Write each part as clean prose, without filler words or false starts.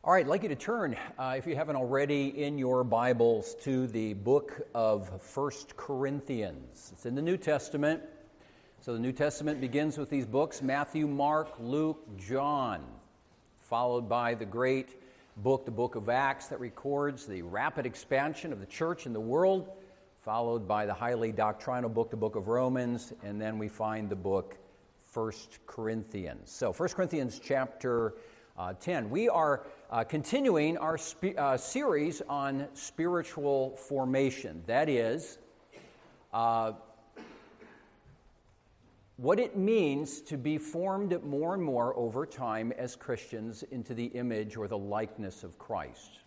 All right, I'd like you to turn, if you haven't already, in your Bibles to the book of 1 Corinthians. It's in the New Testament. So the New Testament begins with these books, Matthew, Mark, Luke, John, followed by the great book, the book of Acts, that records the rapid expansion of the church in the world, followed by the highly doctrinal book, the book of Romans, and then we find the book 1 Corinthians. So 1 Corinthians chapter 10. We are continuing our series on spiritual formation. That is, what it means to be formed more and more over time as Christians into the image or the likeness of Christ.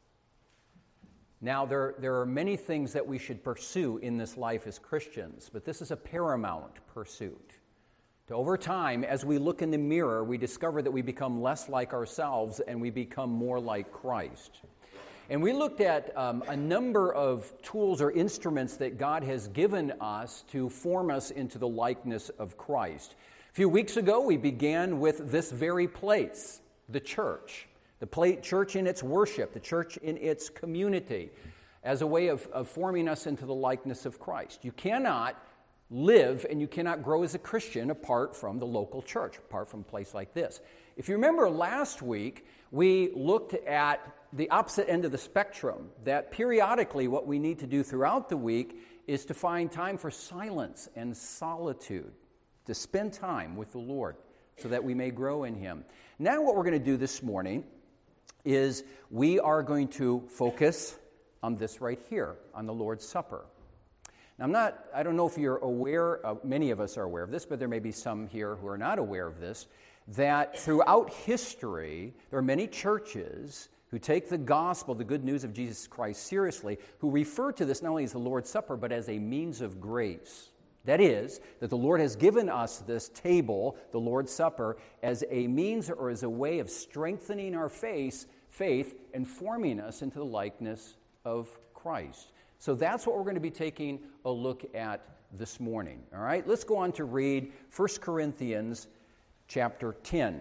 Now, there are many things that we should pursue in this life as Christians, but this is a paramount pursuit. Over time, as we look in the mirror, we discover that we become less like ourselves and we become more like Christ. And we looked at a number of tools or instruments that God has given us to form us into the likeness of Christ. A few weeks ago, we began with this very place, the church. The church in its worship, the church in its community, as a way of forming us into the likeness of Christ. You cannot live and you cannot grow as a Christian apart from the local church, apart from a place like this. If you remember last week, we looked at the opposite end of the spectrum, that periodically what we need to do throughout the week is to find time for silence and solitude, to spend time with the Lord so that we may grow in Him. Now what we're going to do this morning is we are going to focus on this right here, on the Lord's Supper. Now, I don't know if you're aware, many of us are aware of this, but there may be some here who are not aware of this, that throughout history, there are many churches who take the gospel, the good news of Jesus Christ, seriously, who refer to this not only as the Lord's Supper, but as a means of grace. That is, that the Lord has given us this table, the Lord's Supper, as a means or as a way of strengthening our faith and forming us into the likeness of Christ. So that's what we're going to be taking a look at this morning. All right, let's go on to read 1 Corinthians chapter 10.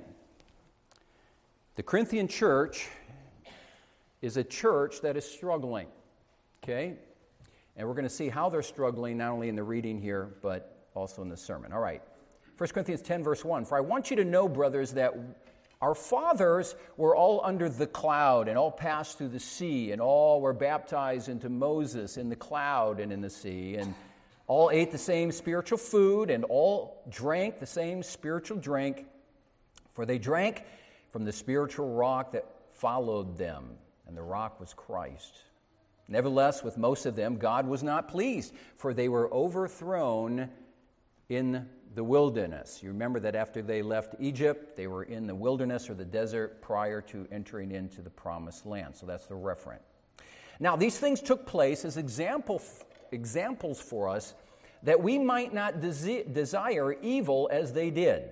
The Corinthian church is a church that is struggling, okay? And we're going to see how they're struggling, not only in the reading here, but also in the sermon. All right, 1 Corinthians 10, verse 1. For I want you to know, brothers, that our fathers were all under the cloud and all passed through the sea, and all were baptized into Moses in the cloud and in the sea, and all ate the same spiritual food and all drank the same spiritual drink, for they drank from the spiritual rock that followed them, and the rock was Christ. Nevertheless, with most of them, God was not pleased, for they were overthrown in the wilderness. You remember that after they left Egypt, they were in the wilderness or the desert prior to entering into the promised land. So that's the referent. Now, these things took place as examples for us that we might not desire evil as they did.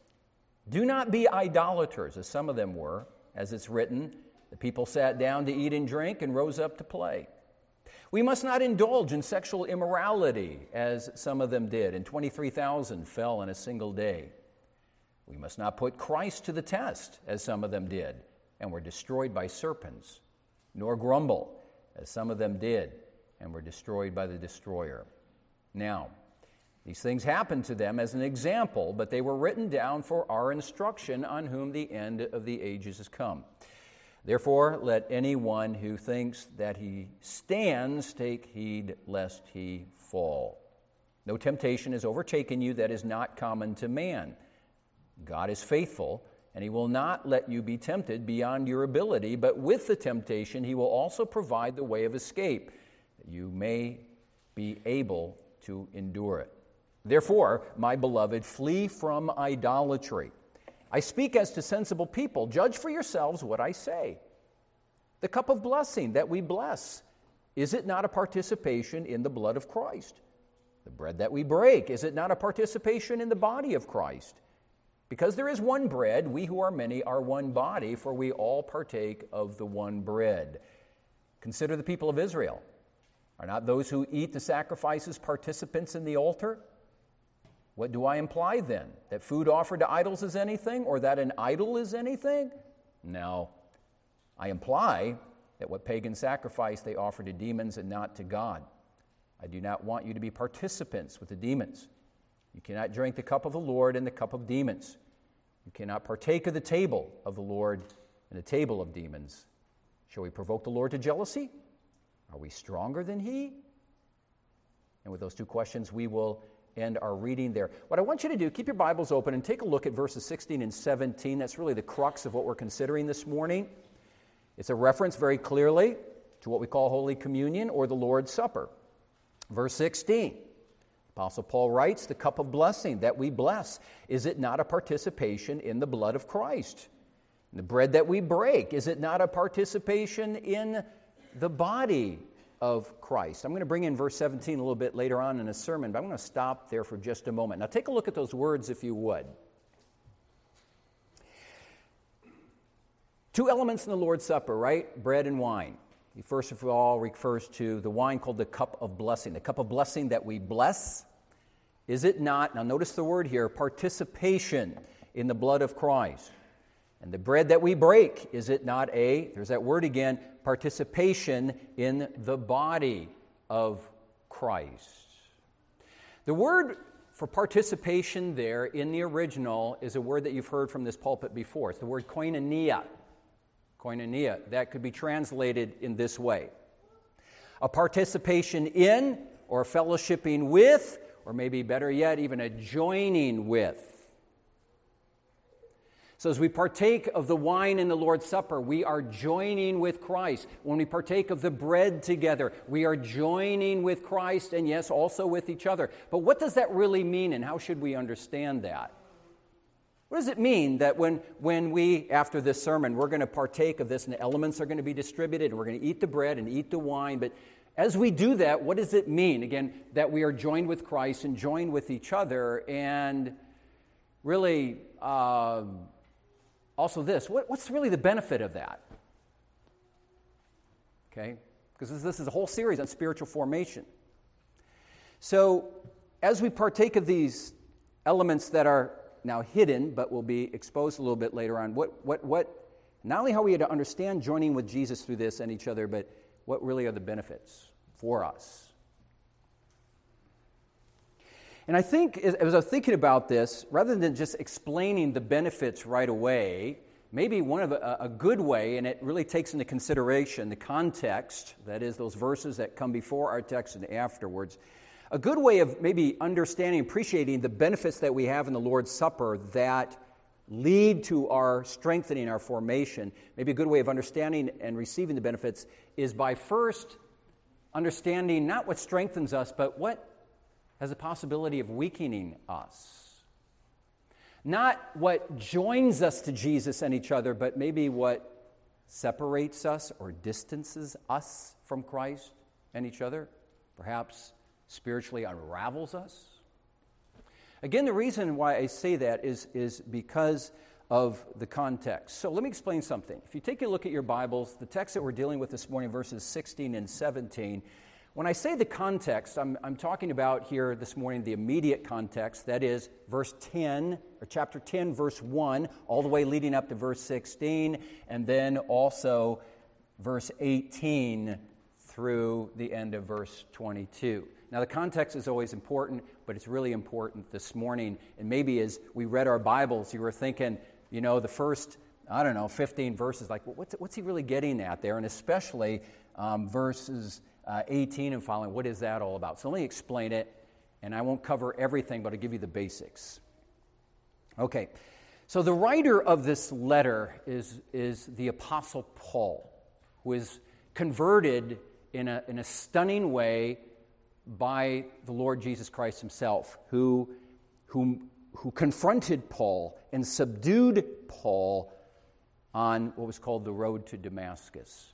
Do not be idolaters, as some of them were, as it's written, the people sat down to eat and drink and rose up to play. We must not indulge in sexual immorality, as some of them did, and 23,000 fell in a single day. We must not put Christ to the test, as some of them did, and were destroyed by serpents, nor grumble, as some of them did, and were destroyed by the destroyer. Now, these things happened to them as an example, but they were written down for our instruction, on whom the end of the ages has come. Therefore, let anyone who thinks that he stands take heed lest he fall. No temptation has overtaken you that is not common to man. God is faithful, and He will not let you be tempted beyond your ability, but with the temptation He will also provide the way of escape, that you may be able to endure it. Therefore, my beloved, flee from idolatry. I speak as to sensible people. Judge for yourselves what I say. The cup of blessing that we bless, is it not a participation in the blood of Christ? The bread that we break, is it not a participation in the body of Christ? Because there is one bread, we who are many are one body, for we all partake of the one bread. Consider the people of Israel. Are not those who eat the sacrifices participants in the altar? What do I imply then? That food offered to idols is anything, or that an idol is anything? No. I imply that what pagan sacrifice they offer to demons and not to God. I do not want you to be participants with the demons. You cannot drink the cup of the Lord and the cup of demons. You cannot partake of the table of the Lord and the table of demons. Shall we provoke the Lord to jealousy? Are we stronger than He? And with those two questions, we will end our reading there. What I want you to do, keep your Bibles open and take a look at verses 16 and 17. That's really the crux of what we're considering this morning. It's a reference very clearly to what we call Holy Communion or the Lord's Supper. Verse 16, Apostle Paul writes, the cup of blessing that we bless, is it not a participation in the blood of Christ? And the bread that we break, is it not a participation in the body of Christ? I'm going to bring in verse 17 a little bit later on in a sermon, but I'm going to stop there for just a moment. Now take a look at those words if you would. Two elements in the Lord's Supper, right? Bread and wine. He first of all refers to the wine called the cup of blessing. The cup of blessing that we bless, is it not, now notice the word here, participation in the blood of Christ? And the bread that we break, is it not there's that word again, participation in the body of Christ? The word for participation there in the original is a word that you've heard from this pulpit before. It's the word koinonia. Koinonia, that could be translated in this way. A participation in, or fellowshipping with, or maybe better yet, even a joining with. So as we partake of the wine in the Lord's Supper, we are joining with Christ. When we partake of the bread together, we are joining with Christ, and yes, also with each other. But what does that really mean, and how should we understand that? What does it mean that when we, after this sermon, we're going to partake of this and the elements are going to be distributed and we're going to eat the bread and eat the wine, but as we do that, what does it mean? Again, that we are joined with Christ and joined with each other, and really also this, what's really the benefit of that? Okay, because this is a whole series on spiritual formation. So as we partake of these elements that are now hidden, but will be exposed a little bit later on. What? Not only how we are to understand joining with Jesus through this and each other, but what really are the benefits for us? And I think, as I was thinking about this, rather than just explaining the benefits right away, maybe one of a good way, and it really takes into consideration the context, that is, those verses that come before our text and afterwards. A good way of maybe understanding and appreciating the benefits that we have in the Lord's Supper that lead to our strengthening our formation, maybe a good way of understanding and receiving the benefits is by first understanding not what strengthens us, but what has the possibility of weakening us. Not what joins us to Jesus and each other, but maybe what separates us or distances us from Christ and each other, perhaps spiritually unravels us. Again, the reason why I say that is because of the context. So let me explain something. If you take a look at your Bibles, the text that we're dealing with this morning, verses 16 and 17, when I say the context, I'm talking about here this morning the immediate context, that is verse 10, or chapter 10, verse 1, all the way leading up to verse 16, and then also verse 18 through the end of verse 22. Now, the context is always important, but it's really important this morning. And maybe as we read our Bibles, you were thinking, the first, 15 verses, like, what's he really getting at there? And especially verses 18 and following, what is that all about? So let me explain it, and I won't cover everything, but I'll give you the basics. Okay, so the writer of this letter is the Apostle Paul, who is converted in a stunning way by the Lord Jesus Christ himself, who confronted Paul and subdued Paul on what was called the road to Damascus.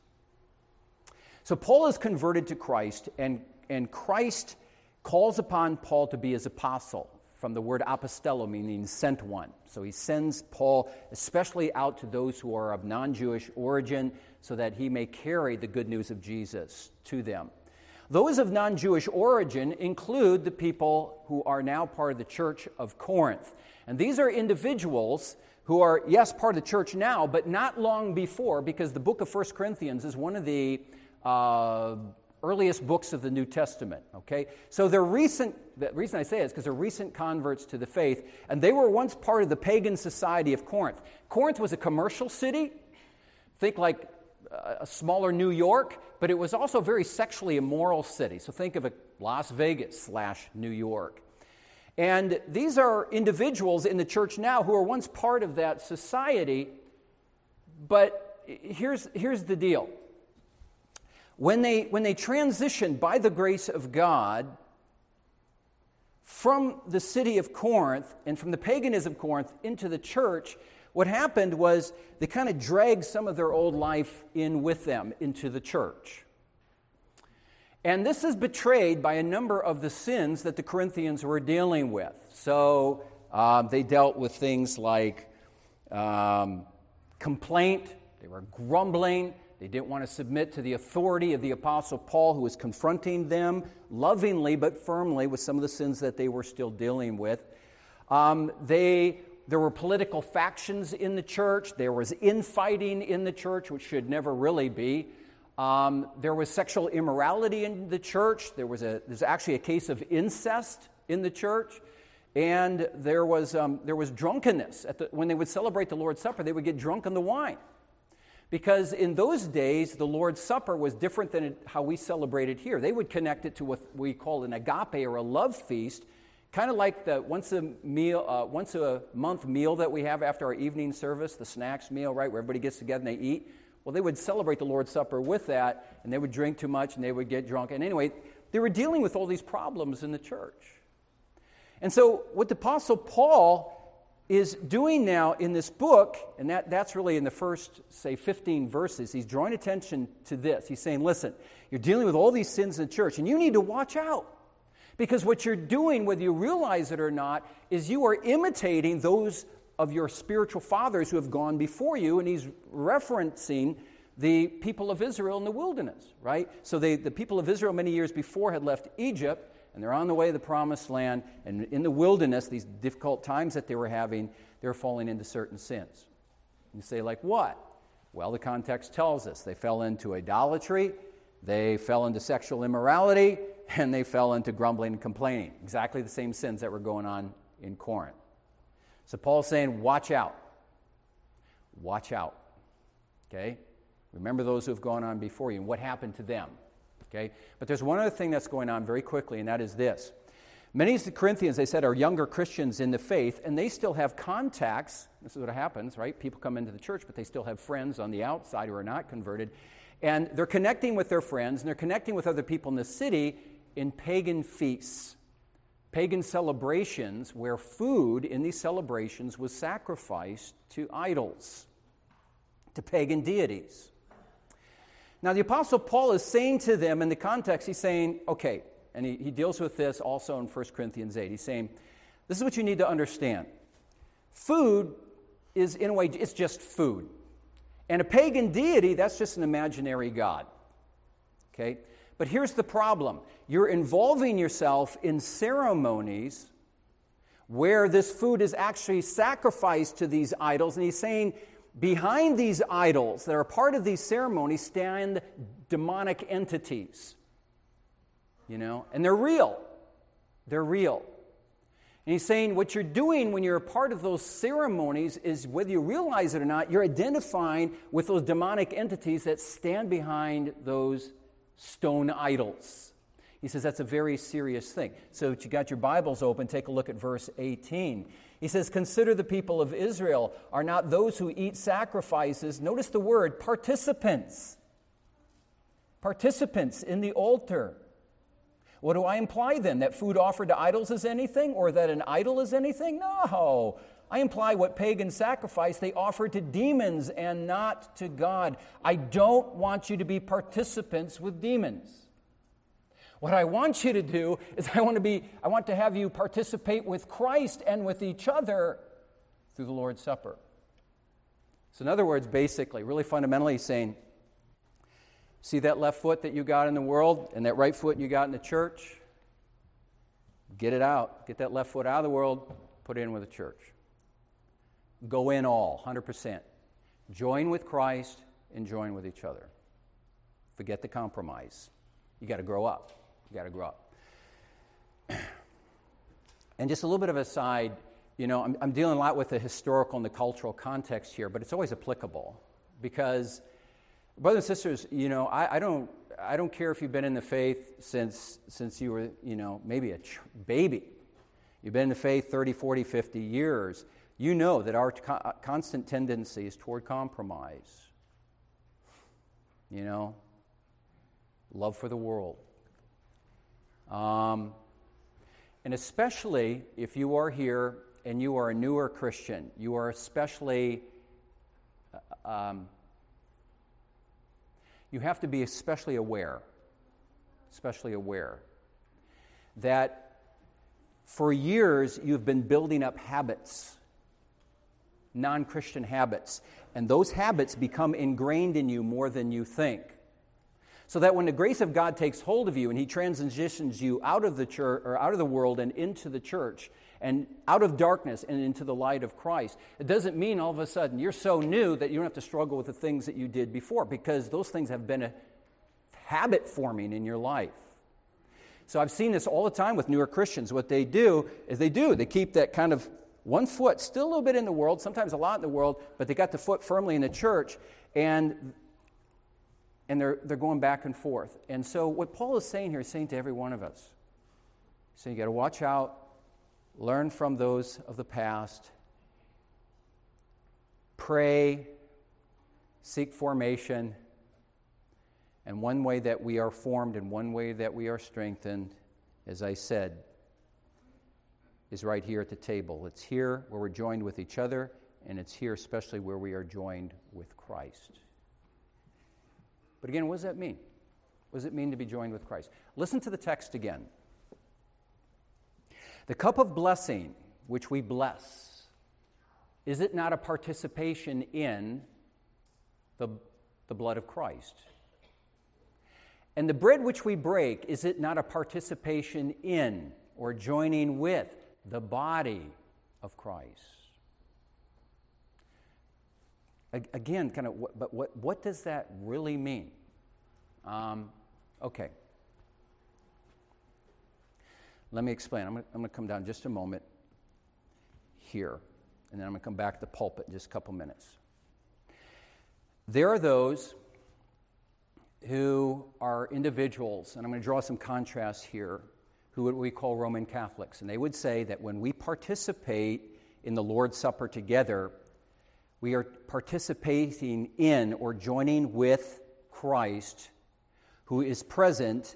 So Paul is converted to Christ, and Christ calls upon Paul to be his apostle, from the word apostello, meaning sent one. So he sends Paul especially out to those who are of non-Jewish origin so that he may carry the good news of Jesus to them. Those of non-Jewish origin include the people who are now part of the church of Corinth. And these are individuals who are, yes, part of the church now, but not long before, because the book of 1 Corinthians is one of the earliest books of the New Testament, okay? So they're recent, the reason I say it is because they're recent converts to the faith, and they were once part of the pagan society of Corinth. Corinth was a commercial city, think like a smaller New York, but it was also a very sexually immoral city. So think of a Las Vegas / New York. And these are individuals in the church now who are once part of that society, but here's the deal. When they transitioned by the grace of God from the city of Corinth and from the paganism of Corinth into the church, what happened was they kind of dragged some of their old life in with them into the church. And this is betrayed by a number of the sins that the Corinthians were dealing with. So they dealt with things like complaint, they were grumbling, they didn't want to submit to the authority of the Apostle Paul, who was confronting them lovingly but firmly with some of the sins that they were still dealing with. There were political factions in the church. There was infighting in the church, which should never really be. There was sexual immorality in the church. There's actually a case of incest in the church. And there was drunkenness. When they would celebrate the Lord's Supper, they would get drunk on the wine. Because in those days, the Lord's Supper was different than how we celebrate it here. They would connect it to what we call an agape or a love feast, kind of like the once a month meal that we have after our evening service, the snacks meal, right, where everybody gets together and they eat. Well, they would celebrate the Lord's Supper with that, and they would drink too much and they would get drunk. And anyway, they were dealing with all these problems in the church. And so what the Apostle Paul is doing now in this book, and that's really in the first, say, 15 verses, he's drawing attention to this. He's saying, listen, you're dealing with all these sins in the church, and you need to watch out. Because what you're doing, whether you realize it or not, is you are imitating those of your spiritual fathers who have gone before you, and he's referencing the people of Israel in the wilderness, right? So the people of Israel many years before had left Egypt, and they're on the way to the promised land, and in the wilderness, these difficult times that they were having, they were falling into certain sins. You say, like what? Well, the context tells us they fell into idolatry, they fell into sexual immorality, and they fell into grumbling and complaining. Exactly the same sins that were going on in Corinth. So Paul's saying, watch out. Watch out. Okay? Remember those who have gone on before you and what happened to them. Okay? But there's one other thing that's going on very quickly, and that is this. Many of the Corinthians, they said, are younger Christians in the faith, and they still have contacts. This is what happens, right? People come into the church, but they still have friends on the outside who are not converted. And they're connecting with their friends, and they're connecting with other people in the city in pagan feasts, pagan celebrations where food in these celebrations was sacrificed to idols, to pagan deities. Now, the Apostle Paul is saying to them in the context, he's saying, okay, and he deals with this also in 1 Corinthians 8. He's saying, this is what you need to understand. Food is, in a way, it's just food. And a pagan deity, that's just an imaginary god. Okay? But here's the problem. You're involving yourself in ceremonies where this food is actually sacrificed to these idols. And he's saying, behind these idols that are part of these ceremonies stand demonic entities. You know? And they're real. They're real. And he's saying what you're doing when you're a part of those ceremonies is, whether you realize it or not, you're identifying with those demonic entities that stand behind those stone idols. He says that's a very serious thing. So if you got your Bibles open, take a look at verse 18. He says, consider the people of Israel are not those who eat sacrifices. Notice the word, participants. Participants in the altar. What do I imply then? That food offered to idols is anything? Or that an idol is anything? No. I imply what pagan sacrifice they offered to demons and not to God. I don't want you to be participants with demons. What I want you to do is I want to have you participate with Christ and with each other through the Lord's Supper. So in other words, basically, really fundamentally saying, see that left foot that you got in the world and that right foot you got in the church? Get it out. Get that left foot out of the world, put it in with the church. Go in all, 100%. Join with Christ and join with each other. Forget the compromise. You got to grow up. You got to grow up. And just a little bit of an aside, I'm dealing a lot with the historical and the cultural context here, but it's always applicable because, brothers and sisters, I don't care if you've been in the faith since you were, maybe a baby. You've been in the faith 30, 40, 50 years. You know that our constant tendency is toward compromise. Love for the world. And especially if you are here and you are a newer Christian, you are especially, you have to be especially aware that for years you've been building up habits, non-Christian habits, and those habits become ingrained in you more than you think. So that when the grace of God takes hold of you and He transitions you out of the church or out of the world and into the church and out of darkness and into the light of Christ, it doesn't mean all of a sudden you're so new that you don't have to struggle with the things that you did before, because those things have been a habit forming in your life. So I've seen this all the time with newer Christians. What they do is they keep that kind of one foot still a little bit in the world, sometimes a lot in the world, but they got the foot firmly in the church, and they're going back and forth. And so what Paul is saying here is saying to every one of us, so you got to watch out, learn from those of the past, pray, seek formation, and one way that we are formed and one way that we are strengthened, as I said, is right here at the table. It's here where we're joined with each other, and it's here especially where we are joined with Christ. But again, what does that mean? What does it mean to be joined with Christ? Listen to the text again. The cup of blessing which we bless, is it not a participation in the blood of Christ? And the bread which we break, is it not a participation in or joining with the body of Christ? Again, what does that really mean? Okay. Let me explain. I'm going to come down just a moment here, and then I'm going to come back to the pulpit in just a couple minutes. There are those who are individuals, and I'm going to draw some contrasts here, who what we call Roman Catholics. And they would say that when we participate in the Lord's Supper together, we are participating in or joining with Christ, who is present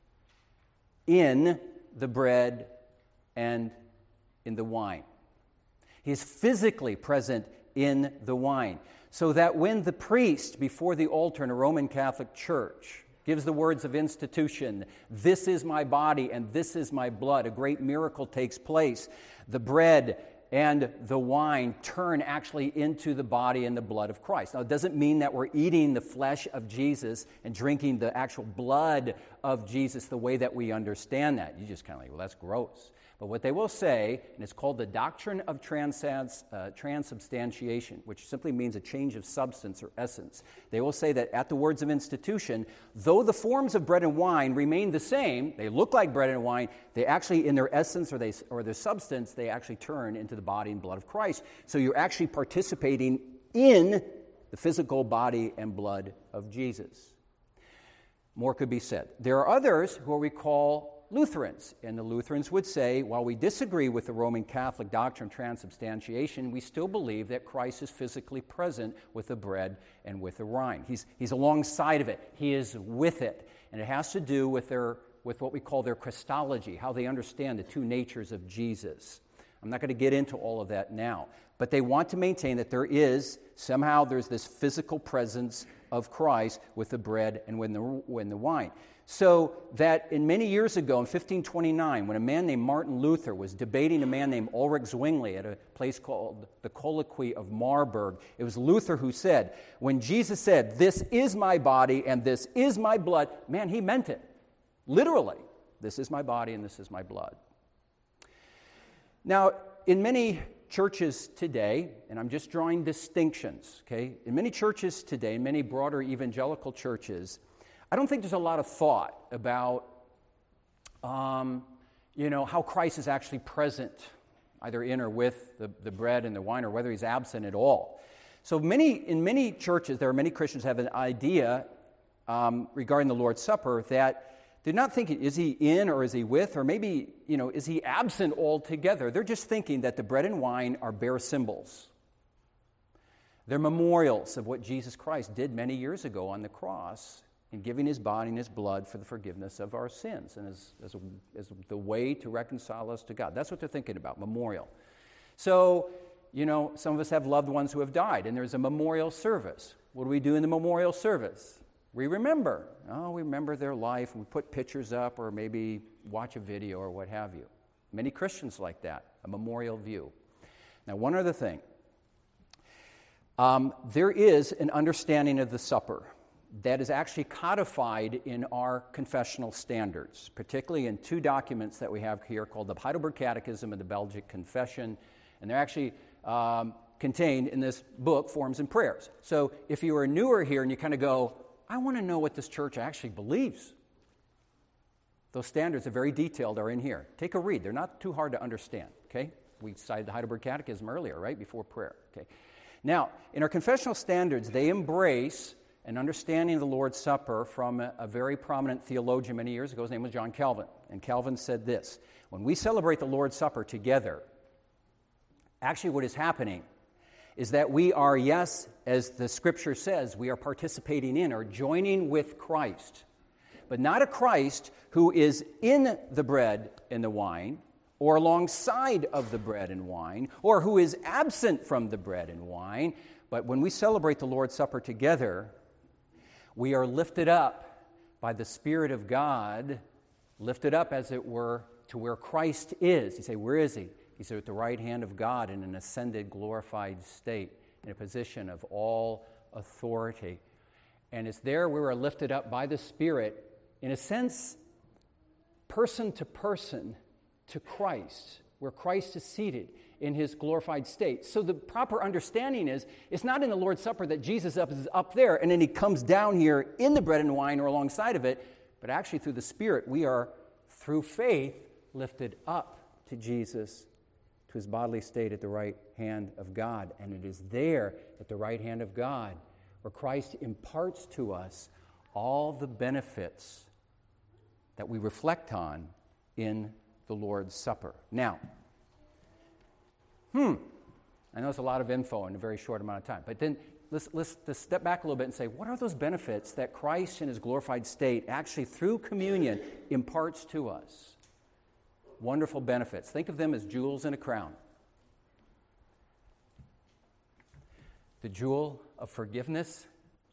in the bread and in the wine. He is physically present in the wine. So that when the priest before the altar in a Roman Catholic church gives the words of institution, "This is my body and this is my blood," a great miracle takes place. The bread and the wine turn actually into the body and the blood of Christ. Now, it doesn't mean that we're eating the flesh of Jesus and drinking the actual blood of Jesus the way that we understand that. You just kind of like, well, that's gross. But what they will say, and it's called the doctrine of transubstantiation, which simply means a change of substance or essence. They will say that at the words of institution, though the forms of bread and wine remain the same, they look like bread and wine, they actually, in their essence or their substance, they actually turn into the body and blood of Christ. So you're actually participating in the physical body and blood of Jesus. More could be said. There are others who we call Lutherans, and the Lutherans would say, while we disagree with the Roman Catholic doctrine of transubstantiation, we still believe that Christ is physically present with the bread and with the wine. He's alongside of it. He is with it. And it has to do with what we call their Christology, how they understand the two natures of Jesus. I'm not going to get into all of that now, but they want to maintain that there's this physical presence of Christ with the bread and with the wine. So that many years ago, in 1529, when a man named Martin Luther was debating a man named Ulrich Zwingli at a place called the Colloquy of Marburg, it was Luther who said, when Jesus said, "This is my body and this is my blood," man, he meant it. Literally, this is my body and this is my blood. Now, in many churches today, and I'm just drawing distinctions, okay? In many churches today, in many broader evangelical churches, I don't think there's a lot of thought about, how Christ is actually present, either in or with the bread and the wine, or whether he's absent at all. So in many churches, there are many Christians who have an idea regarding the Lord's Supper that they're not thinking, is he in or is he with, or maybe, is he absent altogether? They're just thinking that the bread and wine are bare symbols. They're memorials of what Jesus Christ did many years ago on the cross in giving his body and his blood for the forgiveness of our sins and as the way to reconcile us to God. That's what they're thinking about, memorial. So, some of us have loved ones who have died, and there's a memorial service. What do we do in the memorial service? We remember. We remember their life, and we put pictures up or maybe watch a video or what have you. Many Christians like that, a memorial view. Now, one other thing. There is an understanding of the supper that is actually codified in our confessional standards, particularly in two documents that we have here called the Heidelberg Catechism and the Belgic Confession, and they're actually contained in this book, Forms and Prayers. So if you are newer here and you kind of go, I want to know what this church actually believes, those standards are very detailed, are in here. Take a read. They're not too hard to understand, okay? We cited the Heidelberg Catechism earlier, right, before prayer, okay? Now, in our confessional standards, they embrace an understanding of the Lord's Supper from a very prominent theologian many years ago. His name was John Calvin. And Calvin said this: when we celebrate the Lord's Supper together, actually what is happening is that we are, yes, as the Scripture says, we are participating in or joining with Christ. But not a Christ who is in the bread and the wine, or alongside of the bread and wine, or who is absent from the bread and wine. But when we celebrate the Lord's Supper together, we are lifted up by the Spirit of God, lifted up, as it were, to where Christ is. You say, where is he? He's at the right hand of God in an ascended, glorified state, in a position of all authority. And it's there we are lifted up by the Spirit, in a sense, person to person, to Christ, where Christ is seated in his glorified state. So the proper understanding is, it's not in the Lord's Supper that Jesus is up there and then he comes down here in the bread and wine or alongside of it, but actually through the Spirit we are, through faith, lifted up to Jesus, to his bodily state at the right hand of God. And it is there at the right hand of God where Christ imparts to us all the benefits that we reflect on in the Lord's Supper. Now, I know it's a lot of info in a very short amount of time, but then let's step back a little bit and say, what are those benefits that Christ in his glorified state actually through communion imparts to us? Wonderful benefits. Think of them as jewels in a crown. The jewel of forgiveness,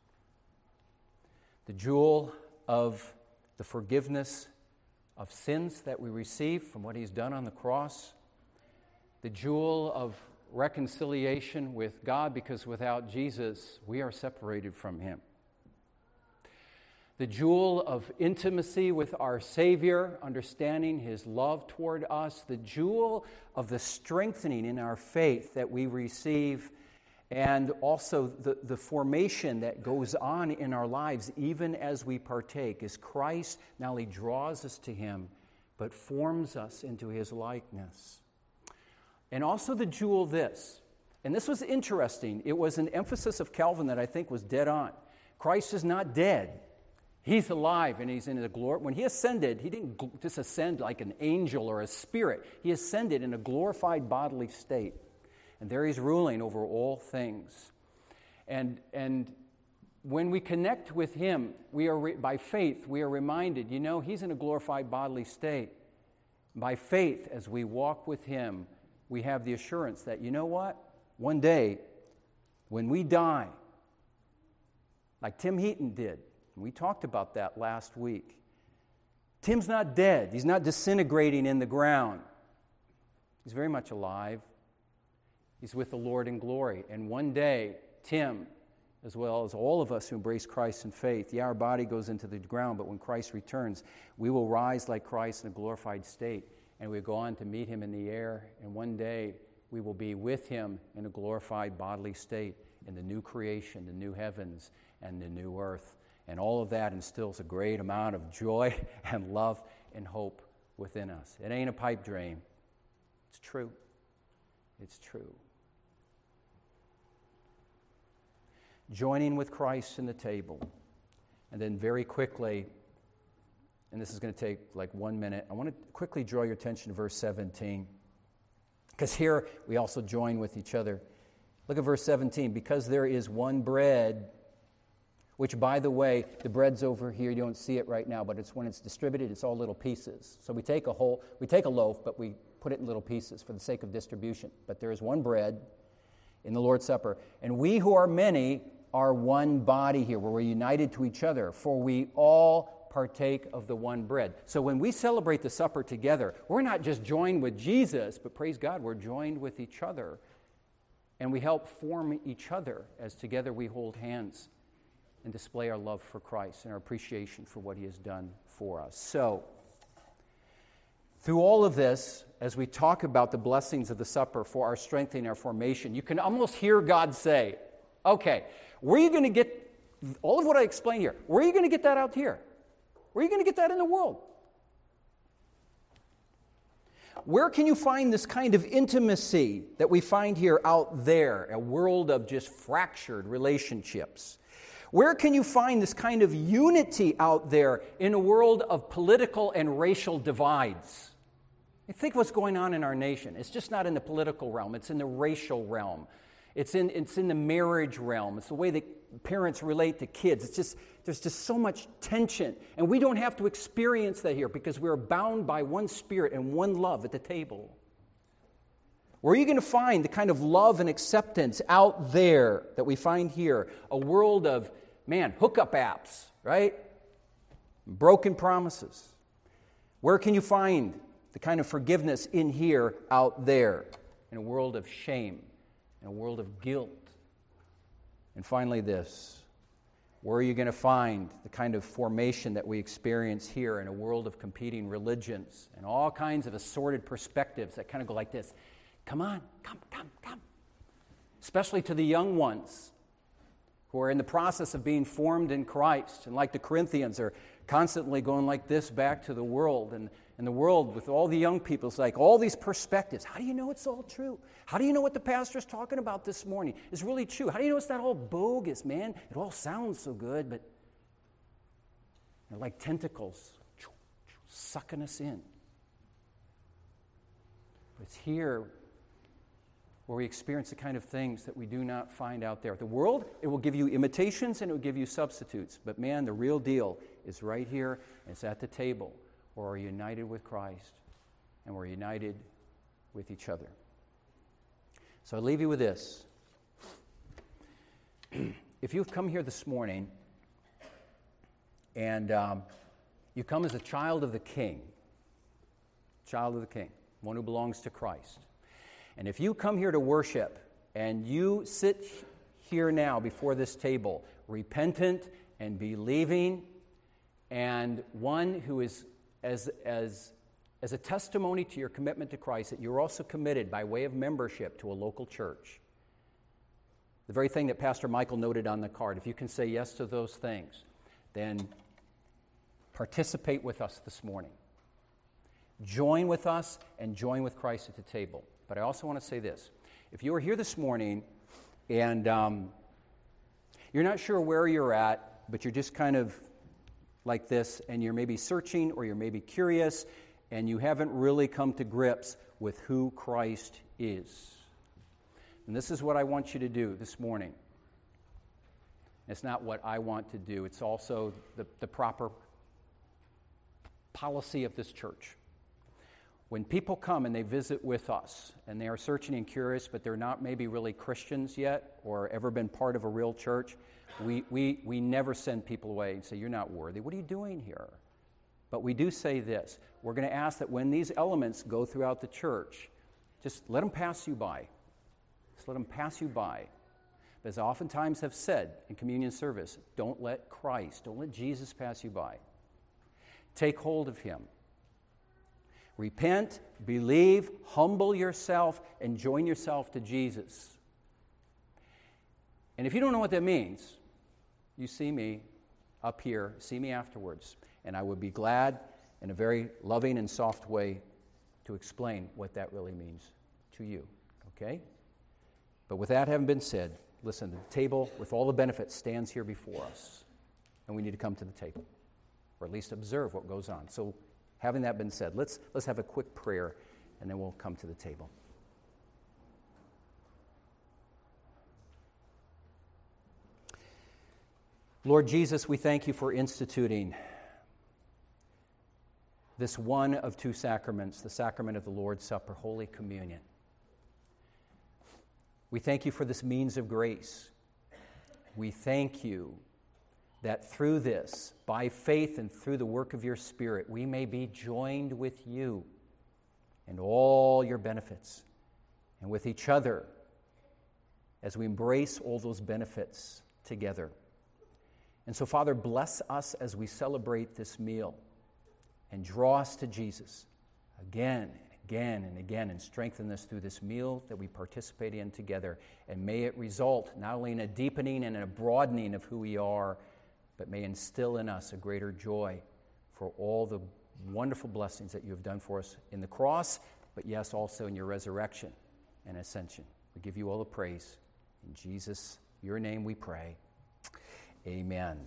the jewel of the forgiveness of sins that we receive from what he's done on the cross, the jewel of reconciliation with God, because without Jesus, we are separated from him. The jewel of intimacy with our Savior, understanding his love toward us. The jewel of the strengthening in our faith that we receive, and also the formation that goes on in our lives even as we partake, as Christ not only draws us to him, but forms us into his likeness. And also the jewel this, and this was interesting. It was an emphasis of Calvin that I think was dead on. Christ is not dead. He's alive and he's in the glory. When he ascended, he didn't just ascend like an angel or a spirit. He ascended in a glorified bodily state. And there he's ruling over all things. And when we connect with him, we are by faith, we are reminded, he's in a glorified bodily state. By faith, as we walk with him, we have the assurance that, one day, when we die, like Tim Heaton did, we talked about that last week. Tim's not dead. He's not disintegrating in the ground. He's very much alive. He's with the Lord in glory. And one day, Tim, as well as all of us who embrace Christ in faith, our body goes into the ground, but when Christ returns, we will rise like Christ in a glorified state, and we go on to meet him in the air, and one day we will be with him in a glorified bodily state in the new creation, the new heavens, and the new earth. And all of that instills a great amount of joy and love and hope within us. It ain't a pipe dream. It's true. It's true. Joining with Christ in the table. And then very quickly, and this is going to take like 1 minute, I want to quickly draw your attention to verse 17. Because here we also join with each other. Look at verse 17. Because there is one bread, which, by the way, the bread's over here. You don't see it right now, but it's when it's distributed, it's all little pieces. So we take a loaf, but we put it in little pieces for the sake of distribution. But there is one bread in the Lord's Supper. And we who are many are one body here, where we're united to each other, for we all partake of the one bread. So when we celebrate the supper together, we're not just joined with Jesus, but praise God, we're joined with each other. And we help form each other as together we hold hands and display our love for Christ and our appreciation for what he has done for us. So, through all of this, as we talk about the blessings of the supper for our strengthening, our formation, you can almost hear God say, okay, where are you going to get all of what I explained here? Where are you going to get that out here? Where are you going to get that in the world? Where can you find this kind of intimacy that we find here out there, a world of just fractured relationships? Where can you find this kind of unity out there in a world of political and racial divides? You think what's going on in our nation. It's just not in the political realm. It's in the racial realm. It's in the marriage realm. It's the way that parents relate to kids. There's just so much tension. And we don't have to experience that here because we're bound by one spirit and one love at the table. Where are you going to find the kind of love and acceptance out there that we find here? A world of, hookup apps, right? Broken promises. Where can you find the kind of forgiveness in here out there? In a world of shame, in a world of guilt. And finally this, where are you going to find the kind of formation that we experience here in a world of competing religions and all kinds of assorted perspectives that kind of go like this? Come on, come. Especially to the young ones who are in the process of being formed in Christ. And like the Corinthians are constantly going like this back to the world. And the world with all the young people, it's like all these perspectives. How do you know it's all true? How do you know what the pastor's talking about this morning is really true? How do you know it's not all bogus, man? It all sounds so good, but they're like tentacles sucking us in. But it's here where we experience the kind of things that we do not find out there. The world, it will give you imitations and it will give you substitutes. But man, the real deal is right here. It's at the table where we're united with Christ and we're united with each other. So I leave you with this. If you've come here this morning and you come as a child of the King, one who belongs to Christ, and if you come here to worship and you sit here now before this table, repentant and believing, and one who is as a testimony to your commitment to Christ, that you're also committed by way of membership to a local church. The very thing that Pastor Michael noted on the card, if you can say yes to those things, then participate with us this morning. Join with us and join with Christ at the table. But I also want to say this. If you are here this morning and you're not sure where you're at, but you're just kind of like this, and you're maybe searching or you're maybe curious, and you haven't really come to grips with who Christ is. And this is what I want you to do this morning. It's not what I want to do. It's also the proper policy of this church. When people come and they visit with us, and they are searching and curious, but they're not maybe really Christians yet or ever been part of a real church, we never send people away and say, you're not worthy. What are you doing here? But we do say this. We're going to ask that when these elements go throughout the church, just let them pass you by. Just let them pass you by. As I oftentimes have said in communion service, don't let Christ, don't let Jesus pass you by. Take hold of him. Repent, believe, humble yourself, and join yourself to Jesus. And if you don't know what that means, you see me up here, see me afterwards, and I would be glad in a very loving and soft way to explain what that really means to you, okay? But with that having been said, listen, the table with all the benefits stands here before us, and we need to come to the table, or at least observe what goes on. So having that been said, let's have a quick prayer, and then we'll come to the table. Lord Jesus, we thank you for instituting this one of two sacraments, the sacrament of the Lord's Supper, Holy Communion. We thank you for this means of grace. We thank you that through this, by faith and through the work of your Spirit, we may be joined with you and all your benefits, and with each other as we embrace all those benefits together. And so, Father, bless us as we celebrate this meal and draw us to Jesus again and again and again, and strengthen us through this meal that we participate in together. And may it result not only in a deepening and a broadening of who we are, but may instill in us a greater joy for all the wonderful blessings that you have done for us in the cross, but yes, also in your resurrection and ascension. We give you all the praise. In Jesus, your name we pray. Amen.